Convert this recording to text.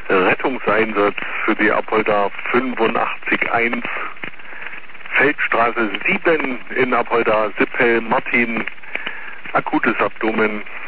Rettungseinsatz für die Apolda 85-1, Feldstraße 7 in Apolda, Sippel, Martin, akutes Abdomen.